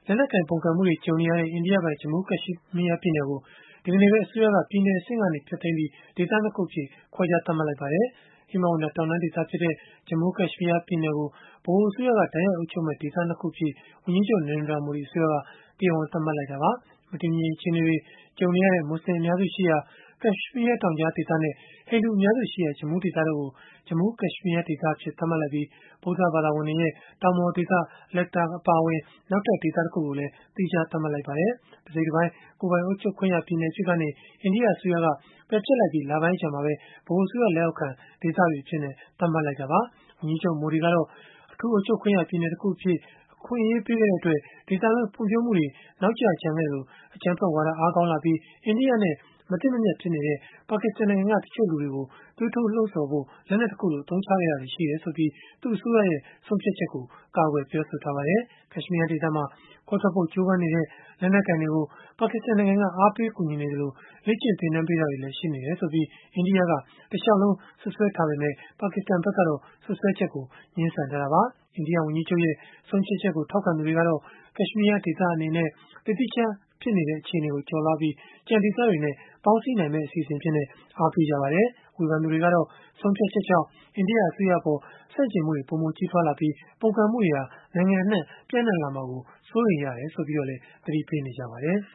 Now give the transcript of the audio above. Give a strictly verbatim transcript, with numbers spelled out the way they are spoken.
လက်နက်ကိုင်ပုန်ကန်မှုတွေကြုံနေရတဲ့ အိန္ဒိယပိုင် ဂျမူးကက်ရှ်မီးယားပြည်နယ်ကို ဒီကနေ့ပဲ အစိုးရက ပြည်နယ်အဆင့်ကနေ ဖျက်သိမ်းပြီး ဒေသ နှစ် ခုအဖြစ် ခွဲခြားသတ်မှတ်လိုက်ပါတယ်။ ဟိမဝန္တာတောင်တန်းဒေသဖြစ်တဲ့ ဂျမူးကက်ရှ်မီးယားပြည်နယ်ကို ဗဟိုအစိုးရက တိုက်ရိုက်အုပ်ချုပ်မယ့် ဒေသ နှစ် ခုအဖြစ် ဝန်ကြီးချုပ် Narendra Modi အစိုးရက တရားဝင် သတ်မှတ်လိုက်တာပါ။ မတည်မငြိမ် အခြေအနေတွေ ကြုံနေရတဲ့ မွတ်ဆလင်အများစုရှိရာ ကက်ရှ်မီးယားတောင်ကြားဒေသနဲ့ ဟိန္ဒူအများစုရှိရာ ဂျမူးဒေသတို့ကို ဂျမူးကက်ရှ်မီးယားဒေသအဖြစ် သတ်မှတ်လိုက်ပြီး၊ ဗုဒ္ဓဘာသာဝင်တွေရဲ့ တောင်ပေါ်ဒေသ Ladakh အပါအဝင် နောက်ထပ် ဒေသတခုကိုလည်း သီးခြားသတ်မှတ်လိုက်ပါတယ်။ တစိတ်တပိုင်း ကိုယ်ပိုင်အုပ်ချုပ်ခွင့်ရ ပြည်နယ်အဖြစ်ကနေ အိန္ဒိယအစိုးရက ပယ်ဖျက်လိုက်ပြီး လပိုင်းအကြာမှာပဲ ဗဟိုအစိုးရ လက်အောက်ခံ ဒေသတွေအဖြစ် သတ်မှတ်လိုက်တာပါ။ ဝန်ကြီးချုပ် Modi ကတော့ အထူးအုပ်ချုပ်ခွင့်ရ ပြည်နယ်တခုအဖြစ် အခွင့်အရေးပေးခဲ့တဲ့အတွက် ဒေသတွင်း ဖွံ့ဖြိုးမှုတွေ နောက်ကျကျန်ခဲ့သလို၊ အကြမ်းဖက်ဝါဒ အားကောင်းလာပြီး အိန္ဒိယနဲ့ မသင့်မမြတ်ဖြစ်နေတဲ့ ပါကစ္စတန်နိုင်ငံက တချို့လူတွေကို သွေးထိုးလှုံ့ဆော်ဖို့ လက်နက်တခုလို အသုံးချခဲ့တာတွေ ရှိတယ်ဆိုပြီး သူ့အစိုးရရဲ့ ဆုံးဖြတ်ချက်ကို ကာကွယ်ပြောဆိုထားပါတယ်။ ကက်ရှ်မီးယားဒေသမှာ ခွဲထွက်ဖို့ ကြိုးပမ်းနေတဲ့ လက်နက်ကိုင်တွေကို ပါကစ္စတန်နိုင်ငံက အားပေးကူညီနေသလို၊ လေ့ကျင့်သင်တန်းပေးတာတွေလည်း ရှိနေတယ်ဆိုပြီး အိန္ဒိယက တလျှောက်လုံး စွပ်စွဲထားပေမဲ့ ပါကစ္စတန်ဘက်ကတော့ စွပ်စွဲချက်ကို ငြင်းဆန်ထားတာပါ။ အိန္ဒိယဝန်ကြီးချုပ်ရဲ့ ဆုံးဖြတ်ချက်ကို ထောက်ခံသူတွေကတော့ ကက်ရှ်မီးယားဒေသအနေနဲ့ တသီးခြားဖြစ်နေတဲ့ အခြေအနေကို ကျော်လွှားပြီး ကျန်ဒေသတွေနဲ့ ပေါင်းစည်းနိုင်မယ့် အစီအစဉ်အဖြစ် အားပေးကြပါတယ်။ ဝေဖန်သူတွေကတော့ ဆုံးဖြတ်ချက်ကြောင့် အိန္ဒိယအစိုးရအပေါ် ဆန့်ကျင်မှုတွေ ပိုမိုကြီးထွားလာပြီး၊ ပုန်ကန်မှုတွေဟာ နိုင်ငံအနှံ့ ပျံ့နှံ့လာမှာကို စိုးရိမ်ရတယ်လို့လည်း သတိပေးနေကြပါတယ်။